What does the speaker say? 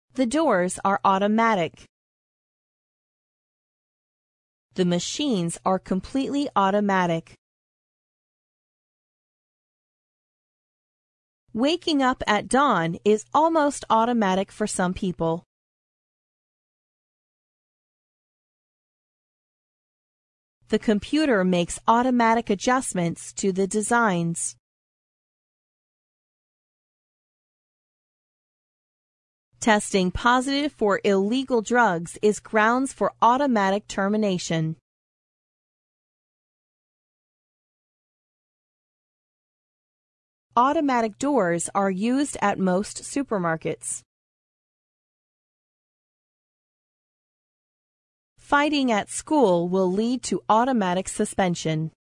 The doors are automatic. The machines are completely automatic. Waking up at dawn is almost automatic for some people. The computer makes automatic adjustments to the designs. Testing positive for illegal drugs is grounds for automatic termination. Automatic doors are used at most supermarkets. Fighting at school will lead to automatic suspension.